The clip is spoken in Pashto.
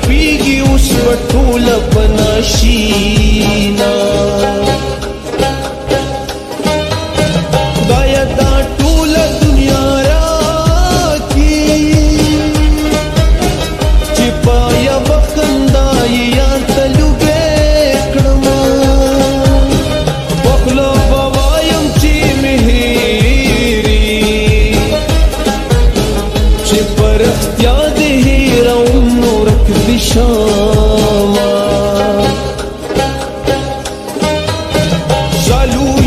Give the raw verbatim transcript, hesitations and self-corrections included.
تپیږي اوس به ټوله په ناشینا خدایه دا ټوله دنیا راکړي چې په یوه خندا یې یار ته لوبې کړمه په خوله به وایم چې مې هېري چې په رښتیا دې هېروم نو ورک دې شمه